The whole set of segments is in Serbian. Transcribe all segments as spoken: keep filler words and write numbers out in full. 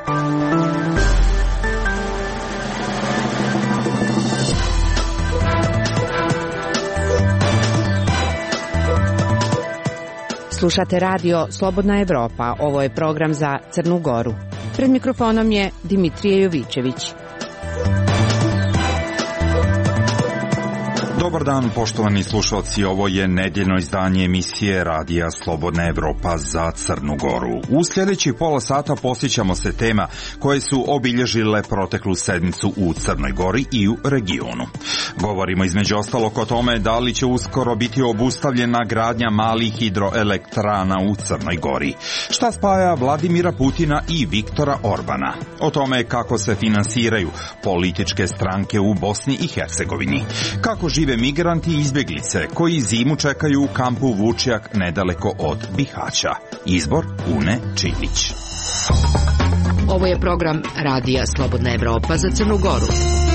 Slušate radio Slobodna Evropa, ovo je program za Crnu Goru. Pred mikrofonom je Dimitrije Jovićević. Dobar dan, poštovani slušalci, ovo je nedjeljno izdanje emisije Radija Slobodna Evropa za Crnu Goru. U sljedećih pola sata posjećamo se tema koje su obilježile proteklu sedmicu u Crnoj Gori i u regionu. Govorimo između ostalog o tome da li će uskoro biti obustavljena gradnja malih hidroelektrana u Crnoj Gori. Šta spaja Vladimira Putina i Viktora Orbana? O tome kako se finansiraju političke stranke u Bosni i Hercegovini. Kako žive migranti i izbjeglice koji zimu čekaju u kampu Vučjak nedaleko od Bihaća. Izbor Une Čilić. Ovo je program Radija Slobodna Evropa za Crnu Goru.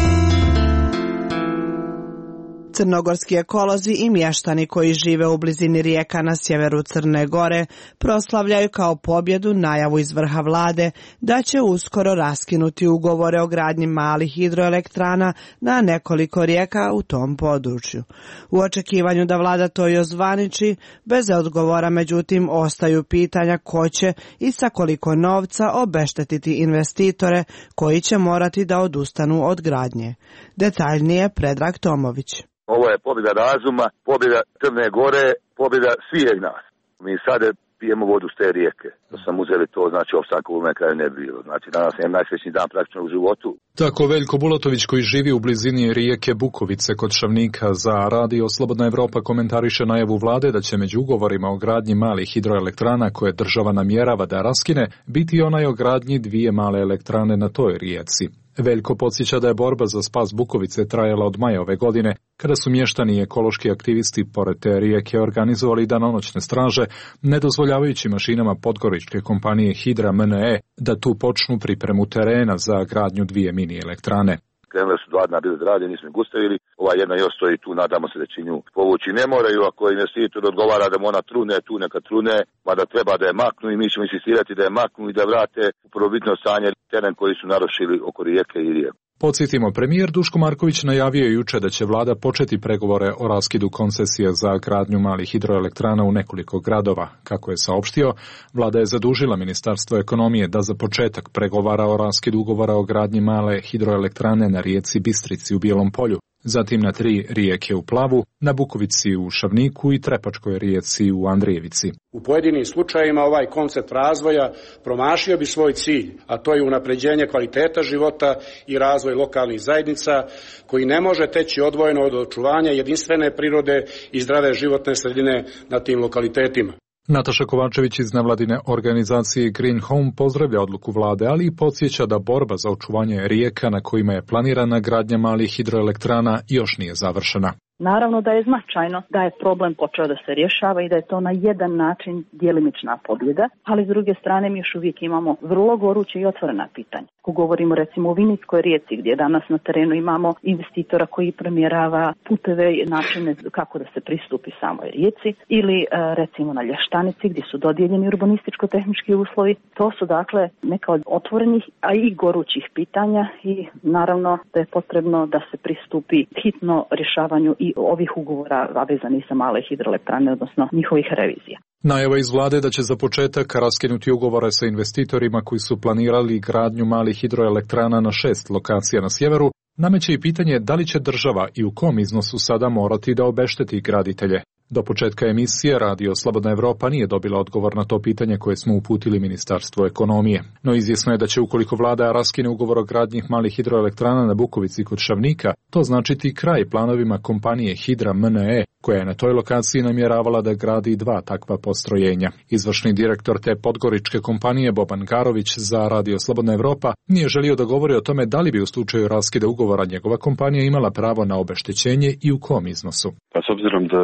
Crnogorski ekolozi i mještani koji žive u blizini rijeka na sjeveru Crne Gore proslavljaju kao pobjedu najavu iz vrha vlade da će uskoro raskinuti ugovore o gradnji malih hidroelektrana na nekoliko rijeka u tom području. U očekivanju da vlada to i ozvaniči, bez odgovora međutim ostaju pitanja ko će i sa koliko novca obeštetiti investitore koji će morati da odustanu od gradnje. Detaljnije Predrag Tomović. Ovo je pobjeda razuma, pobjeda Crne Gore, pobjeda svih nas. Mi sada pijemo vodu s te rijeke. Da sam uzeli to, znači opstanka u ovome kraju ne bi bilo. Znači danas je najsrećniji dan praktično u životu. Tako Veljko Bulatović koji živi u blizini rijeke Bukovice kod Šavnika za Radio Slobodna Evropa komentariše najavu vlade da će među ugovorima o gradnji malih hidroelektrana koje država namjerava da raskine biti onaj o gradnji dvije male elektrane na toj rijeci. Veljko podsjeća da je borba za spas Bukovice trajala od maja ove godine, kada su mještani i ekološki aktivisti pored te rijeke organizovali danonoćne straže, ne dozvoljavajući mašinama podgoričke kompanije Hidra M N E da tu počnu pripremu terena za gradnju dvije mini elektrane. Krenule su dva dna bili zgrade, nismo ih gustavili. Ova jedna još stoji tu, nadamo se da će nju povući. Ne moraju, ako investitor odgovara da mu ona trune, tu neka trune, mada treba da je maknu i mi ćemo insistirati da je maknu i da vrate u prvobitno stanje teren koji su narušili oko rijeke i rijeku. Podsjetimo, premijer Duško Marković najavio juče da će vlada početi pregovore o raskidu koncesije za gradnju malih hidroelektrana u nekoliko gradova. Kako je saopštio, vlada je zadužila Ministarstvo ekonomije da za početak pregovara o raskidu ugovora o gradnji male hidroelektrane na rijeci Bistrici u Bijelom Polju, zatim na tri rijeke u Plavu, na Bukovici u Šavniku i Trepačkoj rijeci u Andrijevici. U pojedinim slučajevima ovaj koncept razvoja promašio bi svoj cilj, a to je unapređenje kvaliteta života i razvoj lokalnih zajednica koji ne može teći odvojeno od očuvanja jedinstvene prirode i zdrave životne sredine na tim lokalitetima. Nataša Kovačević iz nevladine organizacije Green Home pozdravlja odluku vlade, ali i podsjeća da borba za očuvanje rijeka na kojima je planirana gradnja malih hidroelektrana još nije završena. Naravno da je značajno da je problem počeo da se rješava i da je to na jedan način djelimična pobjeda, ali s druge strane mi još uvijek imamo vrlo goruće i otvorena pitanja. Ako govorimo recimo o Vinitskoj rijeci gdje danas na terenu imamo investitora koji premjerava puteve i načine kako da se pristupi samoj rijeci ili recimo na Lještanici gdje su dodijeljeni urbanističko-tehnički uslovi. To su dakle neka od otvorenih, a i gorućih pitanja i naravno da je potrebno da se pristupi hitno rješavanju i ovih ugovora vezanih za male hidroelektrane, odnosno njihovih revizija. Najava iz vlade da će za početak raskinuti ugovore sa investitorima koji su planirali gradnju malih hidroelektrana na šest lokacija na sjeveru, nameće i pitanje da li će država i u kom iznosu sada morati da obešteti graditelje. Do početka emisije Radio Slobodna Evropa nije dobila odgovor na to pitanje koje smo uputili Ministarstvu ekonomije. No izvjesno je da će ukoliko vlada raskine ugovor o gradnji malih hidroelektrana na Bukovici kod Šavnika, to značiti kraj planovima kompanije Hidra M N E, koja je na toj lokaciji namjeravala da gradi dva takva postrojenja. Izvršni direktor te podgoričke kompanije Boban Garović za Radio Slobodna Evropa nije želio da govori o tome da li bi u slučaju raskida ugovora njegova kompanija imala pravo na obeštećenje i u kom iznosu. Pa s obzirom da još uvijek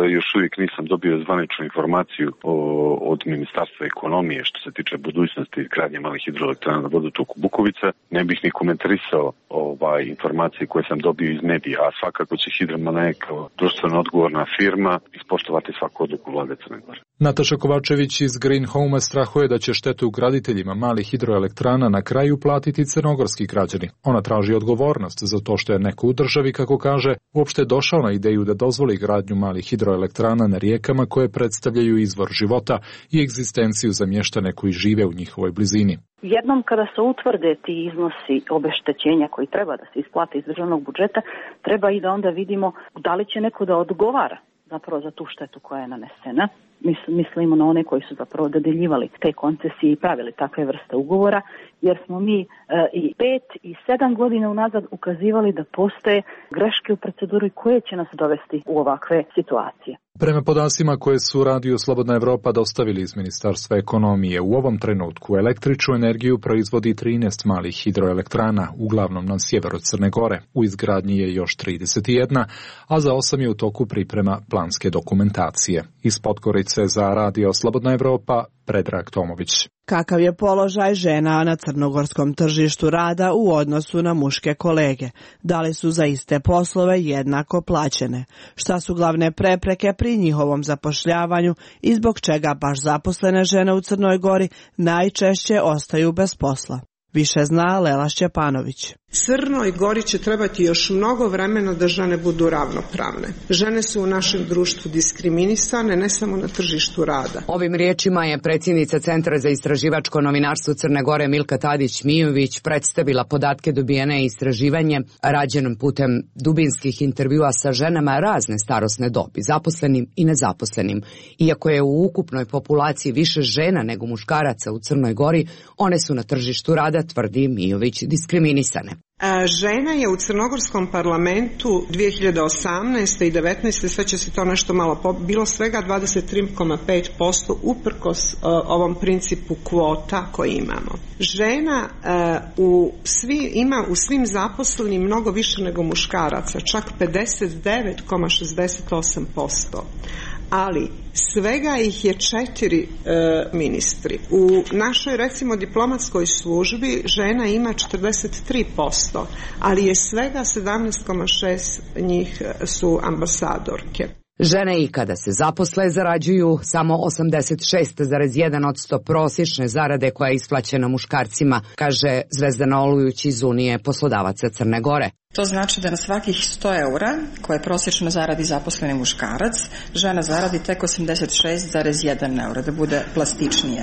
uvijek nisam dobio zvaničnu informaciju o, od Ministarstva ekonomije što se tiče budućnosti izgradnje malih hidroelektrana na vodotoku Bukovica. Ne bih ni komentarisao ovaj, informacije koje sam dobio iz medija, a svakako će Hidromanek kao društveno odgovorna firma ispoštovati svaku odluku vlade Crne Gore. Nataša Kovačević iz Green Home strahuje da će štetu graditeljima malih hidroelektrana na kraju platiti crnogorski građani. Ona traži odgovornost za to što je neko u državi, kako kaže, uopšte došao na ideju da dozvoli gradnju malih hidroelektrana na rijekama koje predstavljaju izvor života i egzistenciju za mještane koji žive u njihovoj blizini. Jednom kada se utvrde ti iznosi obeštećenja koji treba da se isplate iz državnog budžeta, treba i da onda vidimo da li će neko da odgovara zapravo za tu štetu koja je nanesena. Mislimo na one koji su zapravo dodeljivali te koncesije i pravili takve vrste ugovora, jer smo mi e, i pet i sedam godina unazad ukazivali da postoje greške u proceduri koje će nas dovesti u ovakve situacije. Prema podacima koje su Radio Slobodna Evropa dostavili iz Ministarstva ekonomije, u ovom trenutku električnu energiju proizvodi trinaest malih hidroelektrana, uglavnom na sjeveru Crne Gore. U izgradnji je još trideset jedna, a za osam je u toku priprema planske dokumentacije. Iz Podgorice za Radio Slobodna Evropa, Predrag Tomović. Kakav je položaj žena na crnogorskom tržištu rada u odnosu na muške kolege? Da li su za iste poslove jednako plaćene? Šta su glavne prepreke pri njihovom zapošljavanju i zbog čega baš zaposlene žene u Crnoj Gori najčešće ostaju bez posla? Više zna Lela Šćepanović. Crnoj Gori će trebati još mnogo vremena da žene budu ravnopravne. Žene su u našem društvu diskriminisane, ne samo na tržištu rada. Ovim riječima je predsjednica Centra za istraživačko novinarstvo Crne Gore Milka Tadić-Mijović predstavila podatke dobijene istraživanje rađenom putem dubinskih intervjua sa ženama razne starosne dobi, zaposlenim i nezaposlenim. Iako je u ukupnoj populaciji više žena nego muškaraca u Crnoj Gori, one su na tržištu rada, tvrdi Mijović, diskriminisane. Žena je u crnogorskom parlamentu dvije hiljade osamnaeste. i devetnaeste. sve će se to nešto malo po, bilo svega dvadeset tri zarez pet posto uprkos uh, ovom principu kvota koji imamo. Žena uh, u svi, ima u svim zaposlenim mnogo više nego muškaraca, čak pedeset devet zarez šezdeset osam posto. Ali svega ih je četiri e, ministri. U našoj, recimo, diplomatskoj službi žena ima četrdeset tri posto, ali je svega sedamnaest zarez šest njih su ambasadorke. Žene i kada se zaposle zarađuju samo osamdeset šest zarez jedan posto prosječne zarade koja je isplaćena muškarcima, kaže Zvezdana Olujuć iz Unije poslodavaca Crne Gore. To znači da na svakih sto eura koje prosječno zaradi zaposleni muškarac, žena zaradi tek osamdeset šest zarez jedan euro, da bude plastičnije.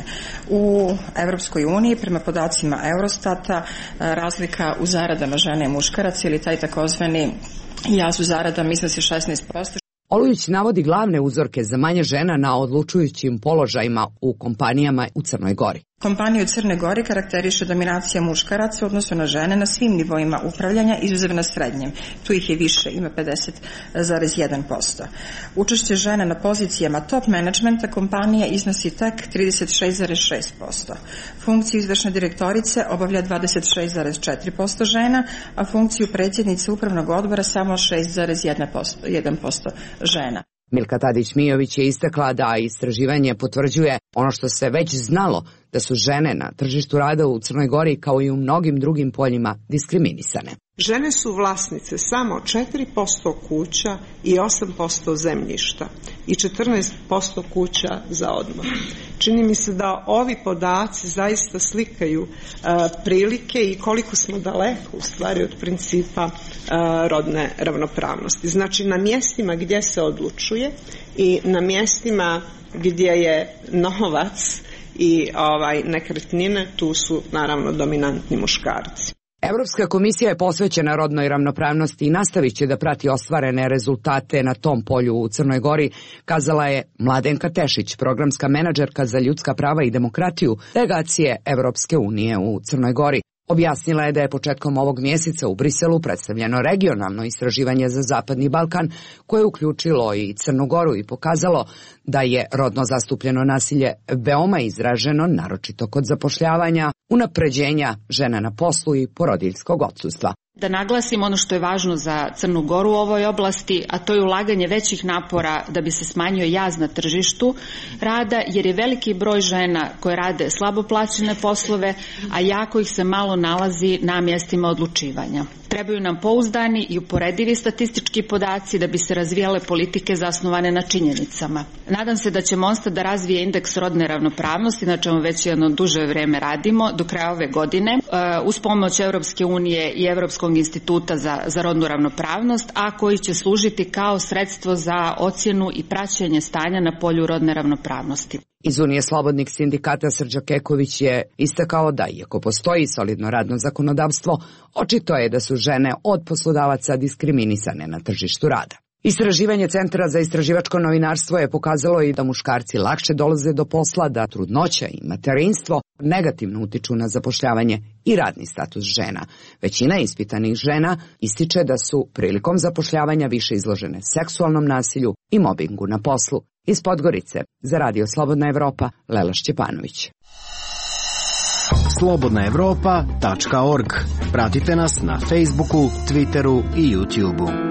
U Evropskoj uniji, prema podacima Eurostata, razlika u zaradama žene i muškaraca ili taj takozvani jaz u zaradama iznosi šesnaest posto. Olujić navodi glavne uzorke za manje žena na odlučujućim položajima u kompanijama u Crnoj Gori. Kompaniju u Crnoj Gori karakteriše dominacija muškaraca u odnosu na žene na svim nivoima upravljanja, izuzev na srednjem. Tu ih je više, ima pedeset zarez jedan posto. Učešće žena na pozicijama top menadžmenta kompanije iznosi tek trideset šest zarez šest posto. Funkciju izvršne direktorice obavlja dvadeset šest zarez četiri posto žena, a funkciju predsjednice upravnog odbora samo šest zarez jedan posto žena. Milka Tadić-Mijović je istakla da istraživanje potvrđuje ono što se već znalo, da su žene na tržištu rada u Crnoj Gori kao i u mnogim drugim poljima diskriminisane. Žene su vlasnice samo četiri posto kuća i osam posto zemljišta i četrnaest posto kuća za odmor. Čini mi se da ovi podaci zaista slikaju uh, prilike i koliko smo daleko u stvari od principa uh, rodne ravnopravnosti. Znači na mjestima gdje se odlučuje i na mjestima gdje je novac i ovaj, nekretnine, tu su naravno dominantni muškarci. Evropska komisija je posvećena rodnoj ravnopravnosti i nastavit će da prati ostvarene rezultate na tom polju u Crnoj Gori, kazala je Mladenka Tešić, programska menadžerka za ljudska prava i demokratiju delegacije Evropske unije u Crnoj Gori. Objasnila je da je početkom ovog mjeseca u Briselu predstavljeno regionalno istraživanje za Zapadni Balkan koje je uključilo i Crnu Goru i pokazalo da je rodno zastupljeno nasilje veoma izraženo, naročito kod zapošljavanja, unapređenja žena na poslu i porodiljskog odsustva. Da naglasim ono što je važno za Crnu Goru u ovoj oblasti, a to je ulaganje većih napora da bi se smanjio jaz na tržištu rada, jer je veliki broj žena koje rade slabo plaćene poslove, a jako ih se malo nalazi na mjestima odlučivanja. Trebaju nam pouzdani i uporedivi statistički podaci da bi se razvijale politike zasnovane na činjenicama. Nadam se da će Monstar da razvije indeks rodne ravnopravnosti, na čemu već jedno duže vreme radimo, do kraja ove godine, uz pomoć Europske unije i Europskog instituta za, za rodnu ravnopravnost, a koji će služiti kao sredstvo za ocjenu i praćenje stanja na polju rodne ravnopravnosti. Iz Unije slobodnih sindikata Srđa Keković je istakao da, iako postoji solidno radno zakonodavstvo, očito je da su žene od poslodavaca diskriminisane na tržištu rada. Istraživanje Centra za istraživačko novinarstvo je pokazalo i da muškarci lakše dolaze do posla, da trudnoća i materinstvo negativno utiču na zapošljavanje i radni status žena. Većina ispitanih žena ističe da su prilikom zapošljavanja više izložene seksualnom nasilju i mobingu na poslu. Iz Podgorice, za Radio Slobodna Evropa, Lela Šćepanović. slobodna evropa tačka org. Pratite nas na Facebooku, Twitteru i YouTubeu.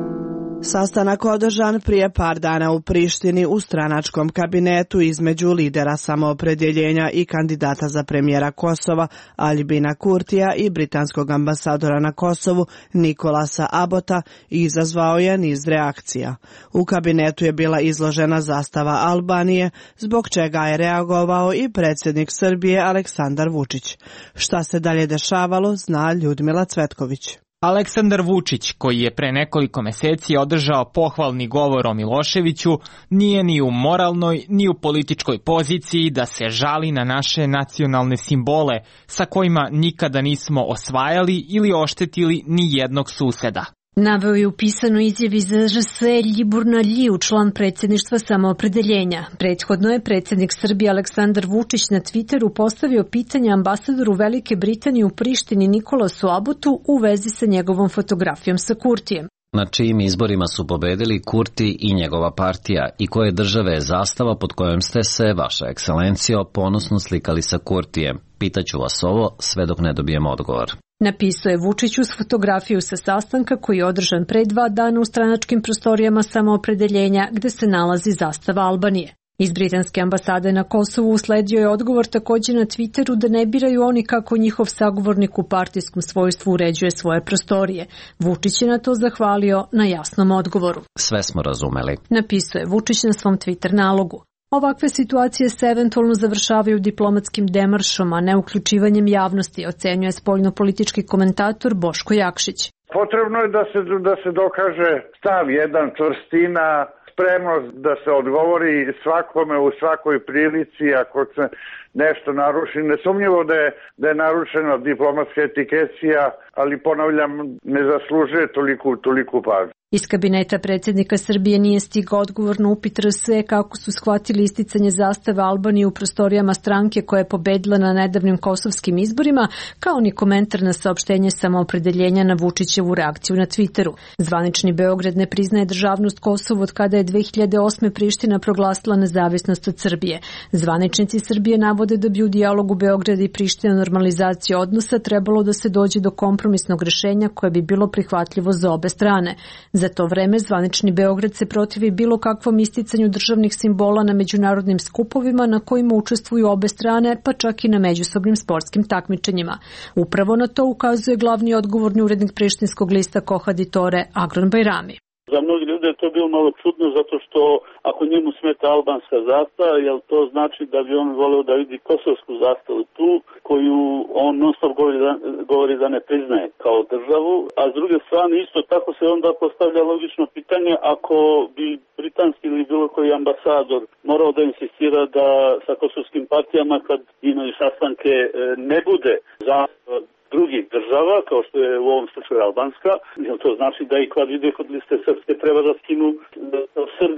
Sastanak održan prije par dana u Prištini u stranačkom kabinetu između lidera samoopredjeljenja i kandidata za premijera Kosova Aljbina Kurtija i britanskog ambasadora na Kosovu Nikolasa Abota izazvao je niz reakcija. U kabinetu je bila izložena zastava Albanije, zbog čega je reagovao i predsjednik Srbije Aleksandar Vučić. Šta se dalje dešavalo, zna Ljudmila Cvetković. Aleksandar Vučić, koji je pre nekoliko meseci održao pohvalni govor o Miloševiću, nije ni u moralnoj ni u političkoj poziciji da se žali na naše nacionalne simbole sa kojima nikada nismo osvajali ili oštetili ni jednog suseda. Naveo je u pisanoj izjavi za R S Ljibor Naljiu, član predsjedništva samoopredeljenja. Prethodno je predsjednik Srbije Aleksandar Vučić na Twitteru postavio pitanje ambasadoru Velike Britanije u Prištini Nikolasu Abotu u vezi sa njegovom fotografijom sa Kurtijem. Na čijim izborima su pobedili Kurti i njegova partija i koje države je zastava pod kojom ste se, vaša ekscelencijo, ponosno slikali sa Kurtijem? Pitaću vas ovo sve dok ne dobijem odgovor. Napisao je Vučić uz fotografiju sa sastanka koji je održan pre dva dana u stranačkim prostorijama samoopredeljenja gde se nalazi zastava Albanije. Iz britanske ambasade na Kosovu usledio je odgovor također na Twitteru da ne biraju oni kako njihov sagovornik u partijskom svojstvu uređuje svoje prostorije. Vučić je na to zahvalio na jasnom odgovoru. Sve smo razumeli. Napisao je Vučić na svom Twitter nalogu. Ovakve situacije se eventualno završavaju diplomatskim demaršom, a ne uključivanjem javnosti, ocenjuje spoljnopolitički komentator Boško Jakšić. Potrebno je da se, da se dokaže stav jedan, čvrstina, spremnost da se odgovori svakome u svakoj prilici ako se nešto naruši. Nesumnjivo da je, da je narušena diplomatska etikecija, ali ponavljam, ne zaslužuje toliku, toliku pažnju. Iz kabineta predsjednika Srbije nije stigao odgovor na upit R S E kako su shvatili isticanje zastave Albanije u prostorijama stranke koja je pobedila na nedavnim kosovskim izborima, kao ni komentar na saopštenje samoopredeljenja na Vučićevu reakciju na Twitteru. Zvanični Beograd ne priznaje državnost Kosovu od kada je dve hiljade osme Priština proglasila nezavisnost od Srbije. Zvaničnici Srbije navode da bi u dijalogu Beograda i Prištine normalizacije odnosa trebalo da se dođe do kompromisnog rešenja koje bi bilo prihvatljivo za obe strane. Za to vreme zvanični Beograd se protivi bilo kakvom isticanju državnih simbola na međunarodnim skupovima na kojima učestvuju obe strane, pa čak i na međusobnim sportskim takmičenjima. Upravo na to ukazuje glavni odgovorni urednik prištinskog lista Kohaditore Agron Bajrami. Za mnogi ljudi je to bilo malo čudno zato što ako njemu smeta albanska zastava, jel to znači da bi on voleo da vidi kosovsku zastavu tu, koju on non stop govori da, govori da ne priznaje kao državu, a s druge strane isto tako se onda postavlja logično pitanje ako bi britanski ili bilo koji ambasador morao da insistira da sa kosovskim partijama kad imaju sastanke ne bude zastava drugih država, kao što je u ovom slučaju albanska, to znači da i kad ide kod liste srpske treba da skinu od Srbije.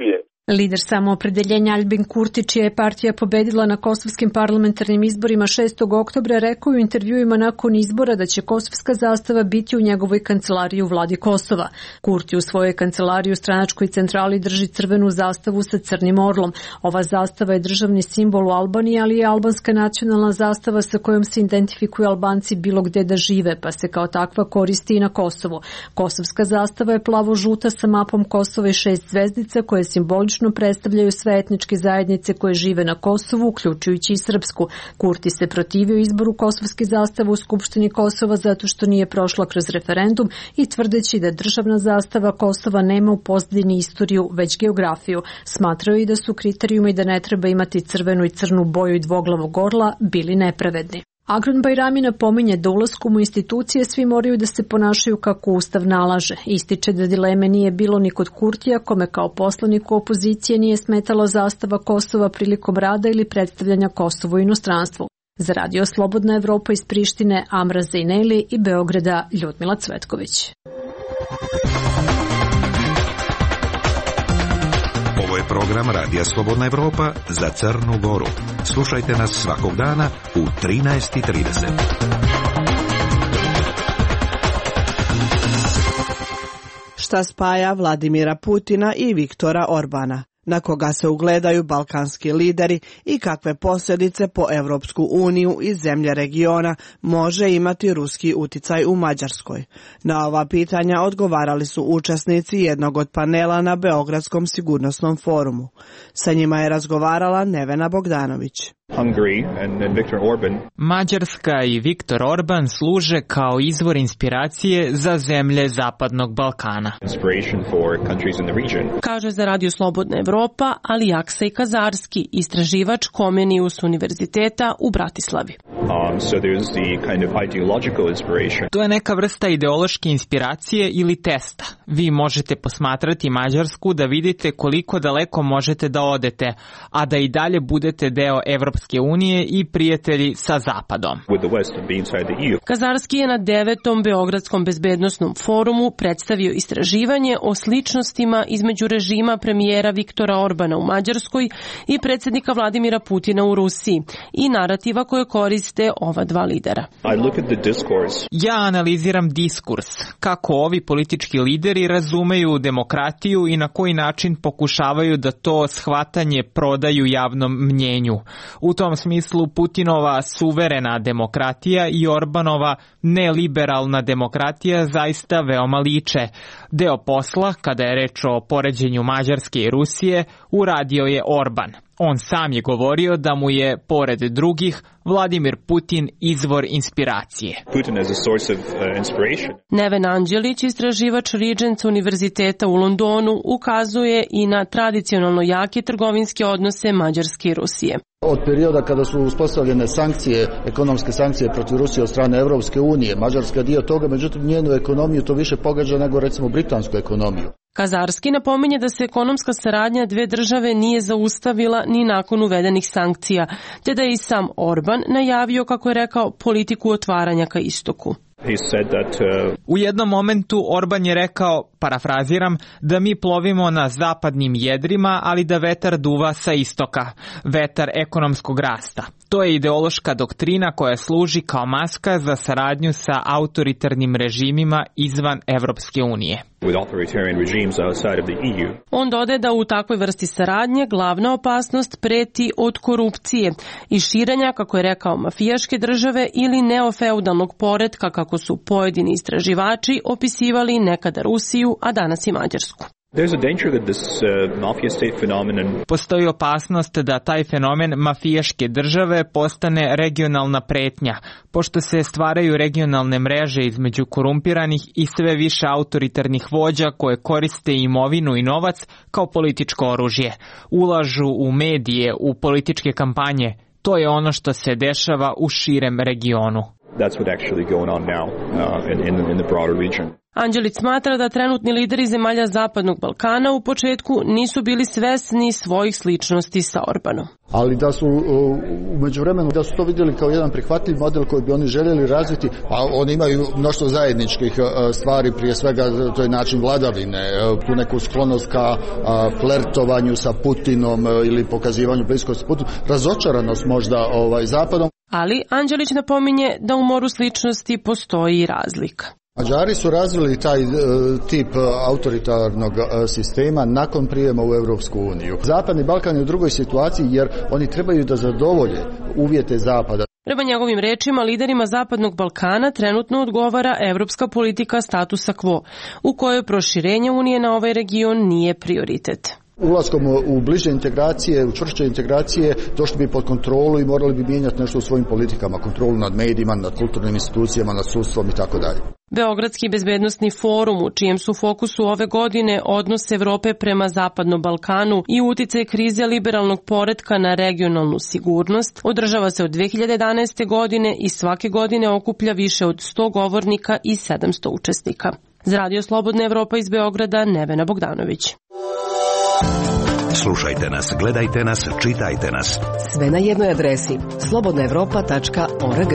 Lider samoopredeljenja Aljbin Kurti, čija je partija pobedila na kosovskim parlamentarnim izborima šestog oktobra, rekao u intervjuima nakon izbora da će kosovska zastava biti u njegovoj kancelariji u vladi Kosova. Kurti u svojoj kancelariji u stranačkoj centrali drži crvenu zastavu sa crnim orlom. Ova zastava je državni simbol u Albaniji, ali je albanska nacionalna zastava sa kojom se identifikuju Albanci bilo gde da žive, pa se kao takva koristi i na Kosovu. Kosovska zastava je plavo-žuta sa mapom Kosova i šest zvezdica koje simbolično predstavljaju sve etničke zajednice koje žive na Kosovu, uključujući i srpsku. Kurti se protivio izboru kosovske zastave u Skupštini Kosova zato što nije prošla kroz referendum i tvrdeći da državna zastava Kosova nema u pozadini istoriju, već geografiju. Smatrao i da su kriterijumi da ne treba imati crvenu i crnu boju i dvoglavog orla bili nepravedni. Agron Bajrami napominje da ulaskom u institucije svi moraju da se ponašaju kako Ustav nalaže. Ističe da dileme nije bilo ni kod Kurtija, kome kao poslaniku opozicije nije smetala zastava Kosova prilikom rada ili predstavljanja Kosova u inostranstvu. Za Radio Slobodna Evropa iz Prištine Amra Zejneli i Beograda Ljudmila Cvetković. Ovo je program Radija Slobodna Evropa za Crnu Goru. Slušajte nas svakog dana u trinaest i trideset. Šta spaja Vladimira Putina i Viktora Orbana? Na koga se ugledaju balkanski lideri i kakve posljedice po Evropsku uniju i zemlje regiona može imati ruski uticaj u Mađarskoj? Na ova pitanja odgovarali su učesnici jednog od panela na Beogradskom sigurnosnom forumu. Sa njima je razgovarala Nevena Bogdanović. Mađarska i Viktor Orban služe kao izvor inspiracije za zemlje Zapadnog Balkana. Kaže za Radio Slobodna Evropa Alijaksa i Kazarski, istraživač Komenius univerziteta u Bratislavi. Um, so there's the kind of ideological inspiration. To je neka vrsta ideološke inspiracije ili testa. Vi možete posmatrati Mađarsku da vidite koliko daleko možete da odete, a da i dalje budete deo Evropske unije i prijatelji sa Zapadom. Kazarski je na devetom Beogradskom bezbednosnom forumu predstavio istraživanje o sličnostima između režima premijera Viktora Orbana u Mađarskoj i predsjednika Vladimira Putina u Rusiji i narativa koje koriste ova dva lidera. Ja analiziram diskurs, kako ovi politički lideri razumeju demokratiju i na koji način pokušavaju da to shvatanje prodaju javnom mnjenju. U tom smislu Putinova suverena demokratija i Orbanova neliberalna demokratija zaista veoma liče. Deo posla, kada je reč o poređenju Mađarske i Rusije, uradio je Orban. On sam je govorio da mu je, pored drugih, Vladimir Putin izvor inspiracije. Putin as a source of uh, inspiration. Neven Anđelić, istraživač Regents univerziteta u Londonu, ukazuje i na tradicionalno jake trgovinske odnose Mađarske i Rusije. Od perioda kada su uspostavljene sankcije, ekonomske sankcije protiv Rusije od strane Evropske unije, Mađarska je dio toga, međutim njenu ekonomiju to više pogađa nego recimo britansku ekonomiju. Kazarski napominje da se ekonomska saradnja dve države nije zaustavila ni nakon uvedenih sankcija, te da je i sam Orban najavio, kako je rekao, politiku otvaranja ka istoku. He said that, uh... U jednom momentu Orban je rekao, parafraziram, da mi plovimo na zapadnim jedrima, ali da vetar duva sa istoka, vetar ekonomskog rasta. To je ideološka doktrina koja služi kao maska za saradnju sa autoritarnim režimima izvan Evropske unije. With authoritarian regimes outside of the E U. On dodaje da u takvoj vrsti saradnje glavna opasnost preti od korupcije i širenja, kako je rekao, mafijaške države ili neofeudalnog poretka, kako su pojedini istraživači opisivali nekada Rusiju, a danas i Mađarsku. There's a danger that this uh, mafia state phenomenon... Postoji opasnost da taj fenomen mafijaške države postane regionalna pretnja, pošto se stvaraju regionalne mreže između korumpiranih i sve više autoritarnih vođa koje koriste imovinu i novac kao političko oružje. Ulažu u medije, u političke kampanje. To je ono što se dešava u širem regionu. That's what actually going on now uh, in, in, in the broader region. Anđelić smatra da trenutni lideri zemalja Zapadnog Balkana u početku nisu bili svesni svojih sličnosti sa Orbanom. Ali da su u međuvremenu da su to vidjeli kao jedan prihvatljiv model koji bi oni željeli razviti, a oni imaju mnoštvo zajedničkih stvari, prije svega to je način vladavine, tu neku sklonost ka flertovanju sa Putinom ili pokazivanju bliskosti Putinu, razočaranost možda ovaj, Zapadom. Ali Anđelić napominje da u moru sličnosti postoji i razlika. Mađari su razvili taj e, tip autoritarnog e, sistema nakon prijema u Europsku uniju. Zapadni Balkan je u drugoj situaciji jer oni trebaju da zadovolje uvjete Zapada. Prema njegovim rečima, liderima Zapadnog Balkana trenutno odgovara evropska politika statusa quo, u kojoj proširenje Unije na ovaj region nije prioritet. Ulaskom u bliže integracije, u čvršće integracije, došli bi pod kontrolu i morali bi mijenjati nešto u svojim politikama, kontrolu nad medijima, nad kulturnim institucijama, nad sudstvom i tako dalje. Beogradski bezbednosni forum, u čijem su fokusu ove godine odnos Evrope prema Zapadnom Balkanu i uticaj krize liberalnog poretka na regionalnu sigurnost, održava se od dve hiljade jedanaeste. godine i svake godine okuplja više od sto govornika i sedamsto učesnika. Za Radio Slobodna Evropa iz Beograda, Nevena Bogdanović. Slušajte nas, gledajte nas, čitajte nas. Sve na jednoj adresi slobodna evropa tačka org.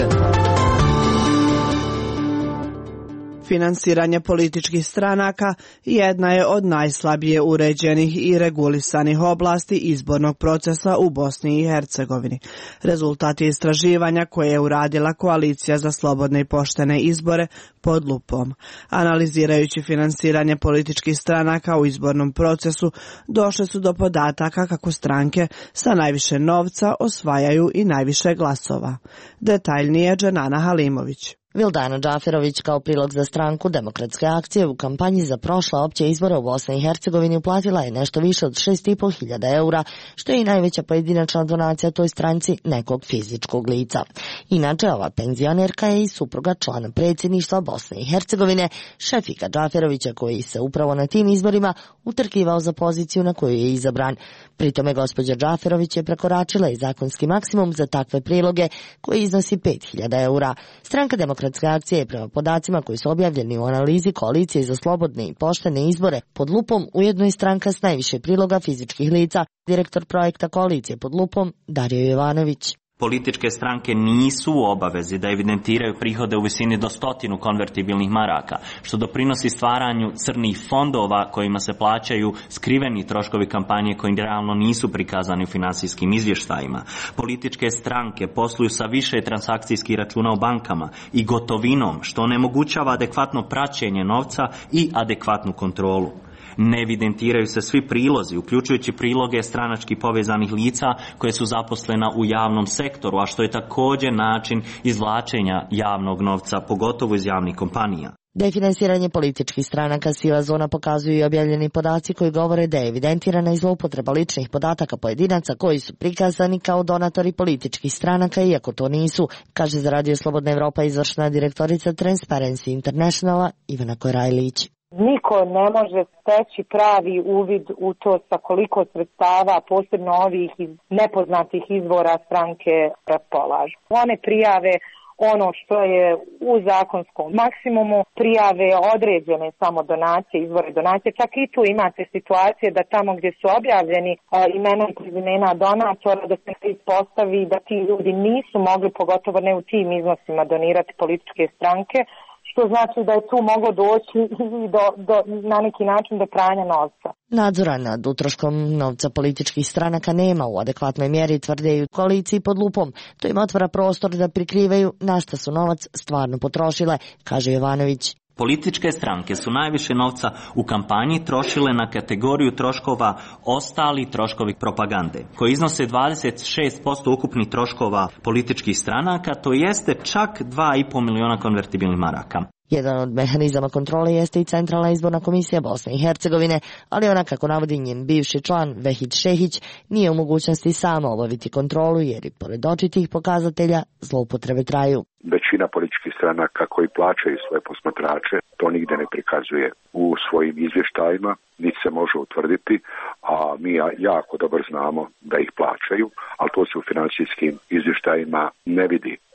Finansiranje političkih stranaka jedna je od najslabije uređenih i regulisanih oblasti izbornog procesa u Bosni i Hercegovini. Rezultati istraživanja koje je uradila Koalicija za slobodne i poštene izbore pod lupom. Analizirajući finansiranje političkih stranaka u izbornom procesu, došle su do podataka kako stranke sa najviše novca osvajaju i najviše glasova. Detaljnije Dženana Halimović. Vildana Džaferović kao prilog za stranku Demokratske akcije u kampanji za prošle opće izbore u Bosni i Hercegovini uplatila je nešto više od šest i po hiljada eura, što je i najveća pojedinačna donacija toj stranci nekog fizičkog lica. Inače, ova penzionerka je i supruga člana predsjedništva Bosne i Hercegovine, Šefika Džaferovića, koji se upravo na tim izborima utrkivao za poziciju na koju je izabran. Pritome gospođa Džaferović je prekoračila i zakonski maksimum za takve priloge koji iznosi pet hiljada eura. Stranka Demokratske akcije je prema podacima koji su objavljeni u analizi Koalicije za slobodne i poštene izbore pod lupom ujedno i stranka s najviše priloga fizičkih lica, direktor projekta Koalicije pod lupom Dario Jovanović. Političke stranke nisu u obavezi da evidentiraju prihode u visini do stotinu konvertibilnih maraka, što doprinosi stvaranju crnih fondova kojima se plaćaju skriveni troškovi kampanje koji realno nisu prikazani u finansijskim izvještajima. Političke stranke posluju sa više transakcijskih računa u bankama i gotovinom, što onemogućava adekvatno praćenje novca i adekvatnu kontrolu. Ne evidentiraju se svi prilozi, uključujući priloge stranački povezanih lica koje su zaposlena u javnom sektoru, a što je također način izvlačenja javnog novca, pogotovo iz javnih kompanija. Da je finansiranje političkih stranaka siva zona pokazuju i objavljeni podaci koji govore da je evidentirana i zloupotreba ličnih podataka pojedinaca koji su prikazani kao donatori političkih stranaka, iako to nisu, kaže za Radio Slobodna Evropa izvršna direktorica Transparency Internationala Ivana Korajlić. Niko ne može steći pravi uvid u to sa koliko sredstava, posebno ovih nepoznatih izvora stranke raspolažu. One prijave ono što je u zakonskom maksimumu, prijave određene samo donacije, izvore donacije. Čak i tu imate situacije da tamo gdje su objavljeni a, imena i prezimena donatora, da se ispostavi da ti ljudi nisu mogli, pogotovo ne u tim iznosima, donirati političke stranke, što znači da je tu moglo doći do, do, na neki način do pranja novca. Nadzora nad utroškom novca političkih stranaka nema u adekvatnoj mjeri, tvrde i u koaliciji pod lupom. To im otvara prostor da prikrivaju na šta su novac stvarno potrošile, kaže Jovanović. Političke stranke su najviše novca u kampanji trošile na kategoriju troškova ostali troškovi propagande, koji iznose dvadeset šest posto ukupnih troškova političkih stranaka, to jeste čak dva i po miliona konvertibilnih maraka. Jedan od mehanizama kontrole jeste i Centralna izborna komisija Bosne i Hercegovine, ali ona, kako navodi njen bivši član Vehid Šehić, nije u mogućnosti sama obaviti kontrolu jer i pored očitih pokazatelja zloupotrebe traju. Većina političkih stranaka koji plaćaju svoje posmatrače to nigde ne prikazuje u svojim izvještajima, niti se može utvrditi, a mi jako dobro znamo da ih plaćaju, ali to se u financijskim izvještajima ne vidi.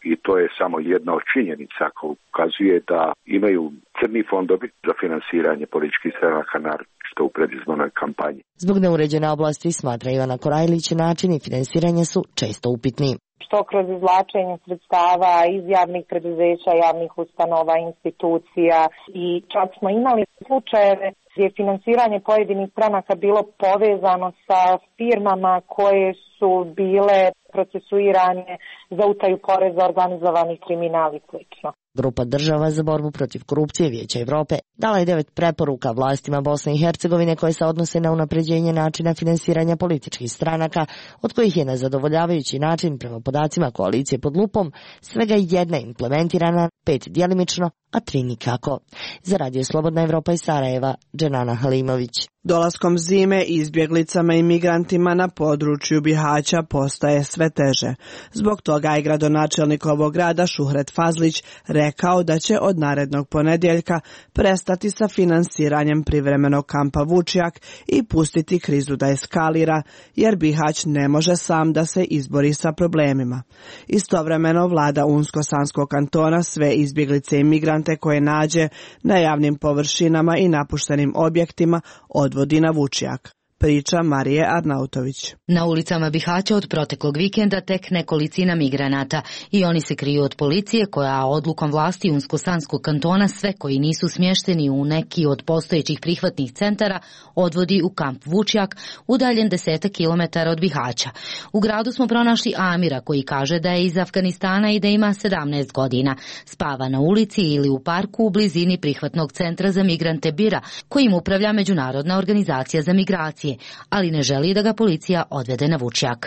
I to je samo jedna od činjenica koja ukazuje da imaju crni fondovi za finansiranje političkih stranaka, naročito u predizbornoj kampanji. Zbog neuređene oblasti, smatra Ivana Korajlić, načini finansiranja su često upitni. Što kroz izvlačenje sredstava iz javnih preduzeća, javnih ustanova, institucija, i čak smo imali slučajeve gdje je finansiranje pojedinih stranaka bilo povezano sa firmama koje su bile procesuirane za utaju poreza, organizovani kriminal i slično. Grupa država za borbu protiv korupcije Vijeća Evrope dala je devet preporuka vlastima Bosne i Hercegovine koje se odnose na unapređenje načina finansiranja političkih stranaka, od kojih je na zadovoljavajući način, prema podacima koalicije pod lupom, svega jedna implementirana, pet djelimično, a tri nikako. Za Radio Slobodna Evropa iz Sarajeva, Dženana Halimović. Dolaskom zime izbjeglicama i migrantima na području Bihaća postaje sve teže. Zbog toga je gradonačelnik ovog grada Šuhret Fazlić rekao da će od narednog ponedjeljka prestati sa finansiranjem privremenog kampa Vučjak i pustiti krizu da eskalira, jer Bihać ne može sam da se izbori sa problemima. Istovremeno vlada Unsko-Sanskog kantona sve izbjeglice i migrante koje nađe na javnim površinama i napuštenim objektima odvodi na Vučjak. Priča Marije Arnautović. Na ulicama Bihaća od proteklog vikenda tek nekolicina migranata i oni se kriju od policije koja odlukom vlasti Unsko-Sanskog kantona sve koji nisu smješteni u neki od postojećih prihvatnih centara odvodi u kamp Vučjak, udaljen desetak kilometara od Bihaća. U gradu smo pronašli Amira koji kaže da je iz Afganistana i da ima sedamnaest godina. Spava na ulici ili u parku u blizini prihvatnog centra za migrante Bira, kojim upravlja Međunarodna organizacija za migracije, ali ne želi da ga policija odvede na Vučjak.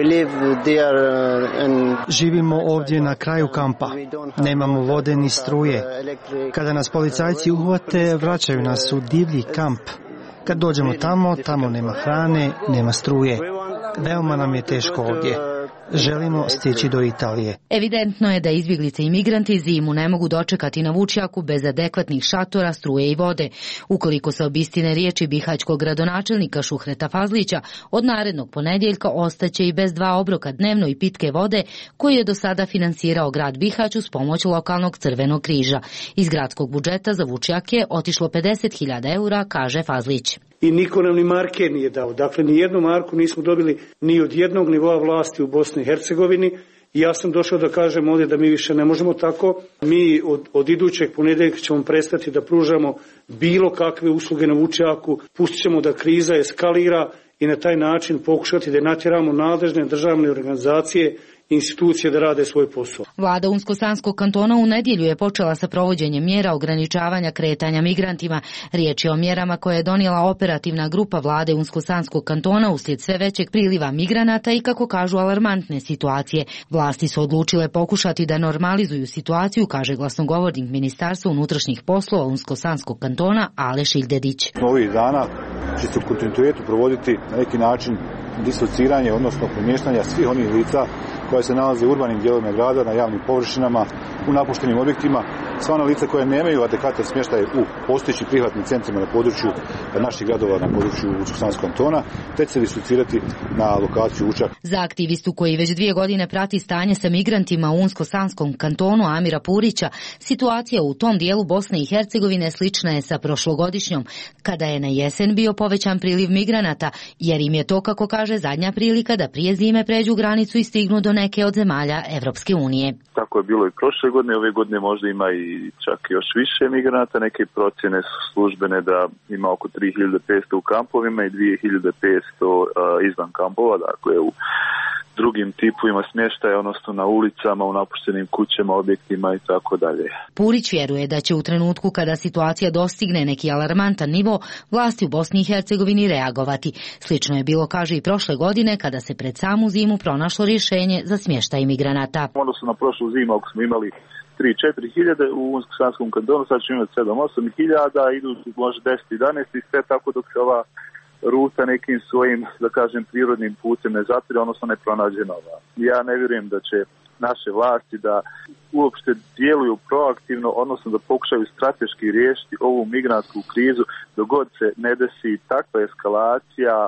Živimo ovdje na kraju kampa. Nemamo vode ni struje. Kada nas policajci uhvate, vraćaju nas u divlji kamp. Kad dođemo tamo, tamo nema hrane, nema struje. Veoma nam je teško ovdje. Želimo stići do Italije. Evidentno je da izbjeglice i migranti zimu ne mogu dočekati na Vučjaku bez adekvatnih šatora, struje i vode. Ukoliko se obistine riječi bihaćkog gradonačelnika Šuhreta Fazlića, od narednog ponedjeljka ostaće i bez dva obroka dnevno i pitke vode koji je do sada finansirao grad Bihać uz pomoć lokalnog Crvenog križa. Iz gradskog budžeta za Vučjak je otišlo pedeset hiljada eura, kaže Fazlić. I niko nam ni marke nije dao. Dakle, ni jednu marku nismo dobili ni od jednog nivoa vlasti u Bosni i Hercegovini. I ja sam došao da kažem ovdje da mi više ne možemo tako. Mi od, od idućeg ponedjeljka ćemo prestati da pružamo bilo kakve usluge na Vučjaku. Pustit ćemo da kriza eskalira i na taj način pokušati da natjeramo nadležne državne organizacije institucije da rade svoj posao. Vlada Unsko-Sanskog kantona u nedjelju je počela sa provođenjem mjera ograničavanja kretanja migrantima. Riječ je o mjerama koje je donijela operativna grupa vlade Unsko-Sanskog kantona uslijed sve većeg priliva migranata i, kako kažu, alarmantne situacije. Vlasti su odlučile pokušati da normalizuju situaciju, kaže glasnogovornik Ministarstva unutrašnjih poslova Unsko-Sanskog kantona Aleš Ildedić. Ovih dana će se u kontinuitetu provoditi na neki način dislociranje, odnosno premještanje svih onih lica koja se nalaze u urbanim dijelovima grada, na javnim površinama, u napuštenim objektima. Sva ona lica koja nemaju adekvatan smještaj u postojećim prihvatnim centrima na području naših gradova, na području Unsko-Sanskog kantona, te će se dislocirati na lokaciju Vučjak. Za aktivistu koji već dvije godine prati stanje sa migrantima u Unsko-Sanskom kantonu Amira Purića, situacija u tom dijelu Bosne i Hercegovine slična je sa prošlogodišnjom, kada je na jesen bio povećan priliv migranata, jer im je to, kako kaže, zadnja prilika da prije zime pređu granicu i stignu do neke od zemalja Evropske unije. Tako je bilo i prošle godine, ove godine možda ima i čak još više migranata, neke procjene su službene da ima oko tri hiljade petsto u kampovima i dvije hiljade petsto uh, izvan kampova, dakle u drugim tipovima smještaja, odnosno na ulicama, u napuštenim kućama, objektima i tako dalje. Purić vjeruje da će u trenutku kada situacija dostigne neki alarmantan nivo, vlasti u Bosni i Hercegovini reagovati. Slično je bilo, kaže, i prošle godine kada se pred samu zimu pronašlo rješenje za smještaj migranata. Odnosno na prošlu zimu, ako smo imali tri do četiri hiljade u Unsko-Sanskom kantonu, sad ćemo imati sedam do osam hiljada, idu možda deset do jedanaest i sve tako dok se ova ruta nekim svojim, da kažem, prirodnim putem ne zatire, odnosno ne pronađe nova. Ja ne vjerujem da će naše vlasti da uopšte djeluju proaktivno, odnosno da pokušaju strateški riješiti ovu migrantsku krizu dok god se ne desi takva eskalacija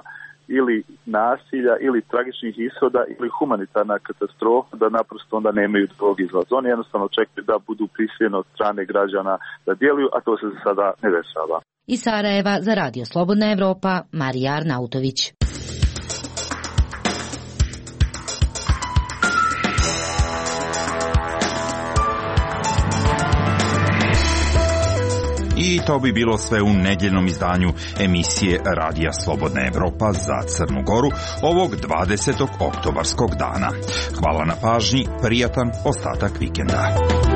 ili nasilja, ili tragičnih ishoda, ili humanitarna katastrofa, da naprosto onda nemaju drugog izlaza. Oni jednostavno čekaju da budu prisiljeni od strane građana da djeluju, a to se za sada ne dešava. Iz Sarajeva za Radio Slobodna Evropa, Marija Arnautović. I to bi bilo sve u nedjeljnom izdanju emisije Radija Slobodna Evropa za Crnu Goru ovog dvadesetog oktobarskog dana. Hvala na pažnji, prijatan ostatak vikenda.